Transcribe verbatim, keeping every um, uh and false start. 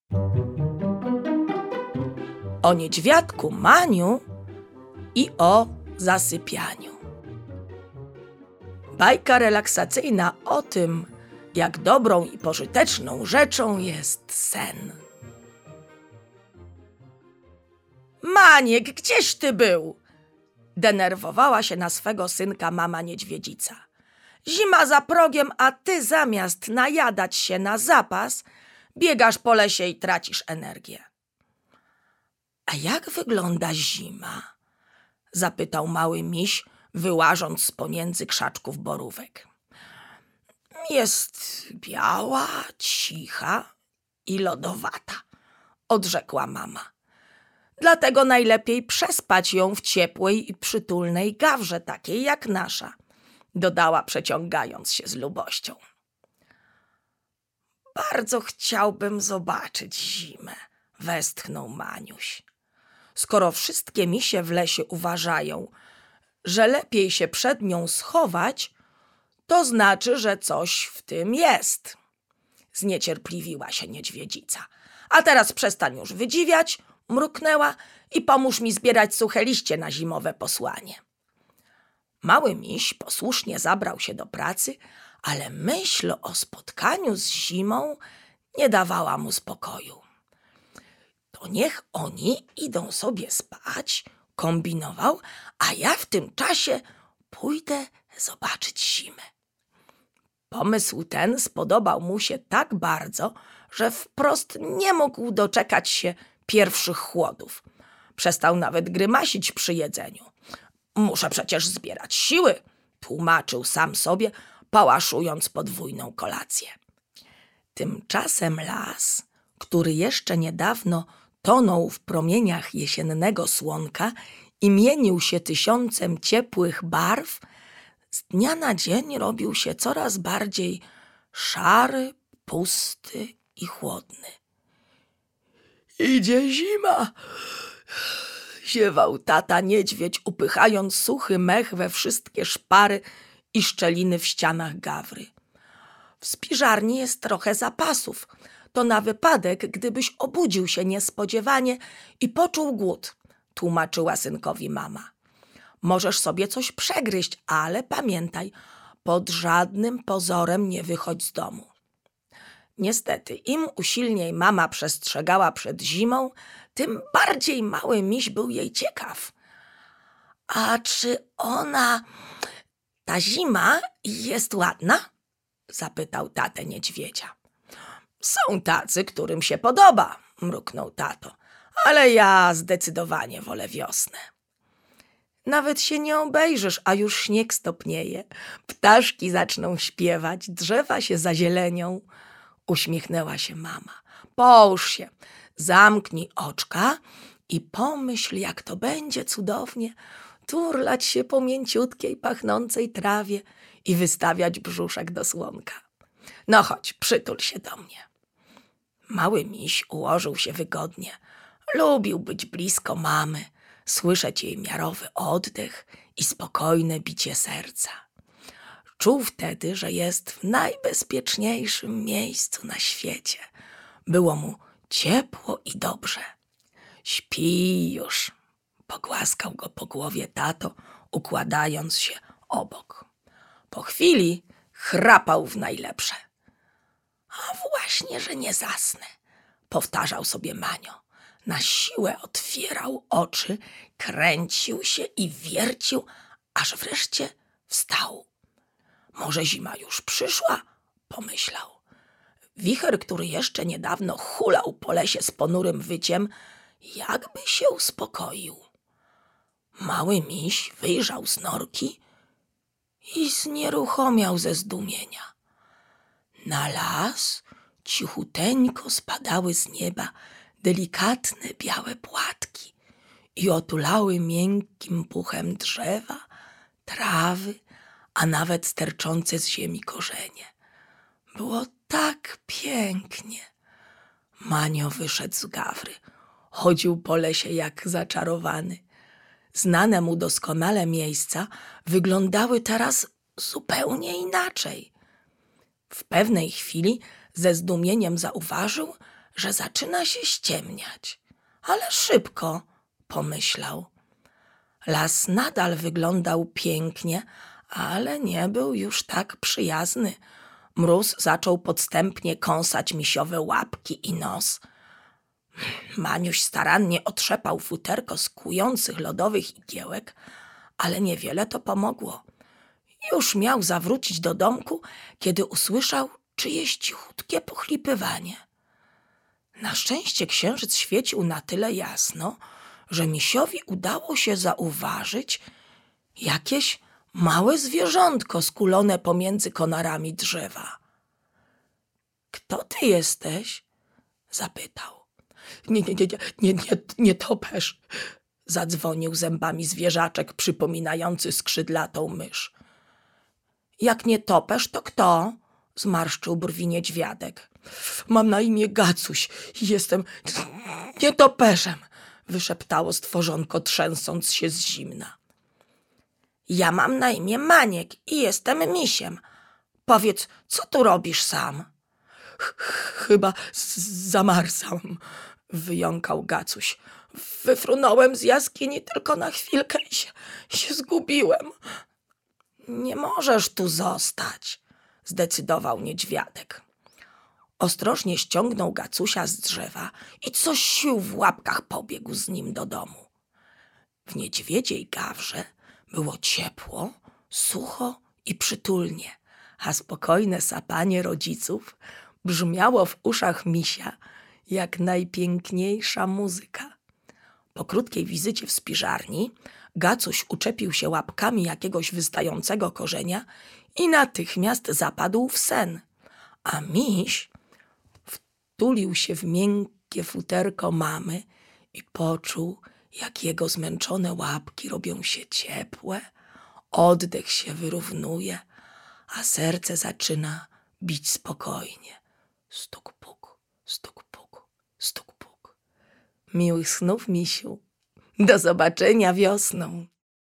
O niedźwiadku Maniu i o zasypianiu. Bajka relaksacyjna o tym, jak dobrą i pożyteczną rzeczą jest sen. Maniek, gdzieś ty był? Denerwowała się na swego synka mama niedźwiedzica. Zima za progiem, a ty zamiast najadać się na zapas, biegasz po lesie i tracisz energię. A jak wygląda zima? Zapytał mały miś, wyłażąc z pomiędzy krzaczków borówek. Jest biała, cicha i lodowata, odrzekła mama. Dlatego najlepiej przespać ją w ciepłej i przytulnej gawrze, takiej jak nasza, dodała, przeciągając się z lubością. Bardzo chciałbym zobaczyć zimę, westchnął Maniuś. Skoro wszystkie misie w lesie uważają, że lepiej się przed nią schować, to znaczy, że coś w tym jest. Zniecierpliwiła się niedźwiedzica. A teraz przestań już wydziwiać, mruknęła, i pomóż mi zbierać suche liście na zimowe posłanie. Mały miś posłusznie zabrał się do pracy, ale myśl o spotkaniu z zimą nie dawała mu spokoju. To niech oni idą sobie spać, kombinował, a ja w tym czasie pójdę zobaczyć zimę. Pomysł ten spodobał mu się tak bardzo, że wprost nie mógł doczekać się pierwszych chłodów. Przestał nawet grymasić przy jedzeniu. Muszę przecież zbierać siły, tłumaczył sam sobie, pałaszując podwójną kolację. Tymczasem las, który jeszcze niedawno tonął w promieniach jesiennego słonka i mienił się tysiącem ciepłych barw, z dnia na dzień robił się coraz bardziej szary, pusty i chłodny. Idzie zima, ziewał tata niedźwiedź, upychając suchy mech we wszystkie szpary i szczeliny w ścianach gawry. W spiżarni jest trochę zapasów. To na wypadek, gdybyś obudził się niespodziewanie i poczuł głód, tłumaczyła synkowi mama. Możesz sobie coś przegryźć, ale pamiętaj, pod żadnym pozorem nie wychodź z domu. Niestety, im usilniej mama przestrzegała przed zimą, tym bardziej mały miś był jej ciekaw. A czy ona, ta zima, jest ładna? Zapytał tatę niedźwiedzia. Są tacy, którym się podoba, mruknął tato, ale ja zdecydowanie wolę wiosnę. Nawet się nie obejrzysz, a już śnieg stopnieje, ptaszki zaczną śpiewać, drzewa się zazielenią, uśmiechnęła się mama. Połóż się, zamknij oczka i pomyśl, jak to będzie cudownie turlać się po mięciutkiej, pachnącej trawie i wystawiać brzuszek do słonka. No chodź, przytul się do mnie. Mały miś ułożył się wygodnie. Lubił być blisko mamy, słyszeć jej miarowy oddech i spokojne bicie serca. Czuł wtedy, że jest w najbezpieczniejszym miejscu na świecie. Było mu ciepło i dobrze. Śpi już, pogłaskał go po głowie tato, układając się obok. Po chwili chrapał w najlepsze. A właśnie, że nie zasnę, powtarzał sobie Manio. Na siłę otwierał oczy, kręcił się i wiercił, aż wreszcie wstał. Może zima już przyszła, pomyślał. Wicher, który jeszcze niedawno hulał po lesie z ponurym wyciem, jakby się uspokoił. Mały miś wyjrzał z norki i znieruchomiał ze zdumienia. Na las cichuteńko spadały z nieba delikatne białe płatki i otulały miękkim puchem drzewa, trawy, a nawet sterczące z ziemi korzenie. Było tak pięknie. Manio wyszedł z gawry. Chodził po lesie jak zaczarowany. Znane mu doskonale miejsca wyglądały teraz zupełnie inaczej. W pewnej chwili ze zdumieniem zauważył, że zaczyna się ściemniać. Ale szybko, pomyślał. Las nadal wyglądał pięknie, ale nie był już tak przyjazny. Mróz zaczął podstępnie kąsać misiowe łapki i nos. Maniuś starannie otrzepał futerko z kłujących lodowych igiełek, ale niewiele to pomogło. Już miał zawrócić do domku, kiedy usłyszał czyjeś cichutkie pochlipywanie. Na szczęście księżyc świecił na tyle jasno, że misiowi udało się zauważyć jakieś małe zwierzątko skulone pomiędzy konarami drzewa. — Kto ty jesteś? — zapytał. — Nie, nie, nie, nie, nie, nie topesz — zadzwonił zębami zwierzaczek przypominający skrzydlatą mysz. — Jak nie topesz, to kto? — zmarszczył brwi niedźwiadek. — Mam na imię Gacuś i jestem nietoperzem — wyszeptało stworzonko, trzęsąc się z zimna. — Ja mam na imię Maniek i jestem misiem. Powiedz, co tu robisz sam? — Chyba zamarzam — wyjąkał Gacuś. — Wyfrunąłem z jaskini tylko na chwilkę i się, się zgubiłem. — Nie możesz tu zostać — zdecydował niedźwiadek. Ostrożnie ściągnął Gacusia z drzewa i coś sił w łapkach pobiegł z nim do domu. W niedźwiedziej gawrze było ciepło, sucho i przytulnie, a spokojne sapanie rodziców brzmiało w uszach misia jak najpiękniejsza muzyka. Po krótkiej wizycie w spiżarni Gacuś uczepił się łapkami jakiegoś wystającego korzenia i natychmiast zapadł w sen, a miś wtulił się w miękkie futerko mamy i poczuł, jak jego zmęczone łapki robią się ciepłe, oddech się wyrównuje, a serce zaczyna bić spokojnie. Stuk puk, stuk puk, stuk puk. Miłych snów, misiu. Do zobaczenia wiosną.